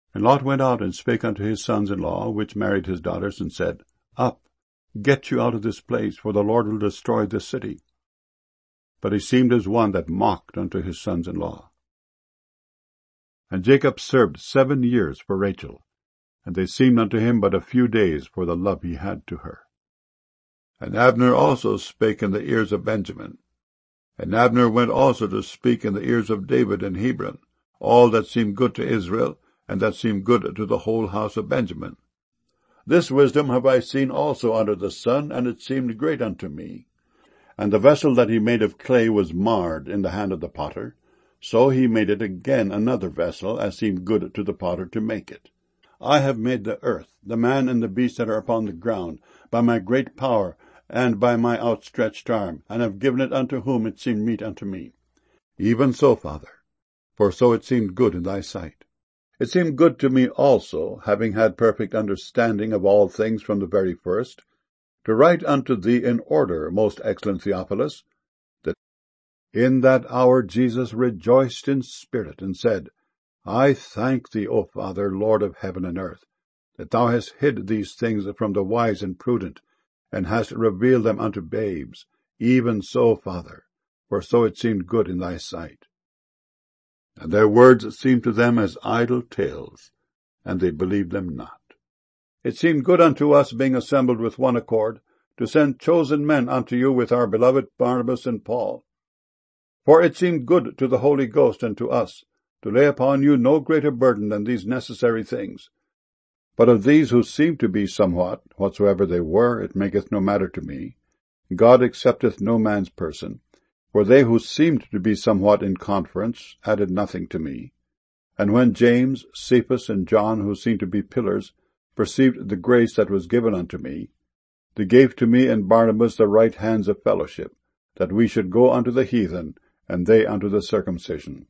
And Lot went out and spake unto his sons-in-law, which married his daughters, and said, Up, get you out of this place, for the Lord will destroy this city. But he seemed as one that mocked unto his sons-in-law. And Jacob served 7 years for Rachel, and they seemed unto him but a few days for the love he had to her. And Abner also spake in the ears of Benjamin. And Abner went also to speak in the ears of David in Hebron, all that seemed good to Israel, and that seemed good to the whole house of Benjamin. This wisdom have I seen also under the sun, and it seemed great unto me. And the vessel that he made of clay was marred in the hand of the potter, so he made it again another vessel, as seemed good to the potter to make it. I have made the earth, the man and the beast that are upon the ground, by my great power, and by my outstretched arm, and have given it unto whom it seemed meet unto me. Even so, Father, for so it seemed good in thy sight. It seemed good to me also, having had perfect understanding of all things from the very first, to write unto thee in order, most excellent Theophilus, that in that hour Jesus rejoiced in spirit, and said, I thank thee, O Father, Lord of heaven and earth, that thou hast hid these things from the wise and prudent, and hast revealed them unto babes. Even so, Father, for so it seemed good in thy sight. And their words seemed to them as idle tales, and they believed them not. It seemed good unto us, being assembled with one accord, to send chosen men unto you with our beloved Barnabas and Paul. For it seemed good to the Holy Ghost and to us, to lay upon you no greater burden than these necessary things. But of these who seemed to be somewhat, whatsoever they were, it maketh no matter to me. God accepteth no man's person. For they who seemed to be somewhat in conference added nothing to me. And when James, Cephas, and John, who seemed to be pillars, perceived the grace that was given unto me, they gave to me and Barnabas the right hands of fellowship, that we should go unto the heathen, and they unto the circumcision.